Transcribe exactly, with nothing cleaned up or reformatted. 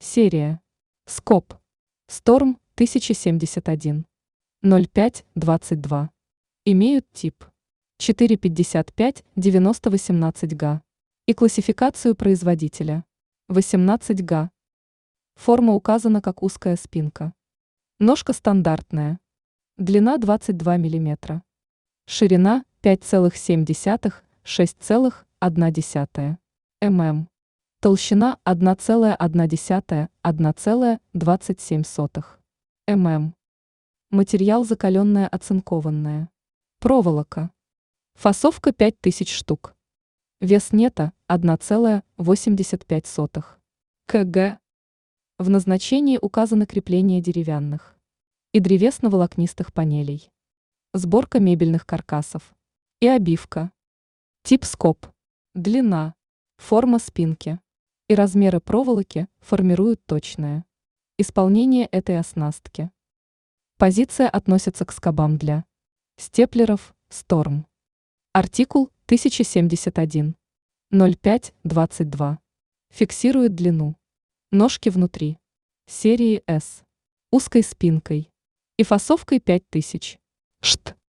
Серия. Скоп. Storm тысяча семьдесят один. ноль пять двадцать два. Имеют тип четыре пятьдесят пять девяносто восемнадцать га и классификацию производителя восемнадцать га. Форма указана как узкая спинка. Ножка стандартная. Длина двадцать два миллиметра. Ширина пять целых семь десятых — шесть целых одна десятая мм. Толщина одна целая одна десятая — одна целая двадцать семь сотых мм. Материал закаленная оцинкованная. Проволока. Фасовка пять тысяч штук. Вес нета одна целая восемьдесят пять сотых кг. В назначении указано крепление деревянных и древесно-волокнистых панелей, сборка мебельных каркасов и обивка. Тип скоб. Длина, форма спинки и размеры проволоки формируют точное исполнение этой оснастки. Позиция относится к скобам для степлеров Storm. Артикул тысяча семьдесят один. ноль пять двадцать два. Фиксирует длину. Ножки внутри. Серии S. Узкой спинкой и фасовкой пять тысяч шт.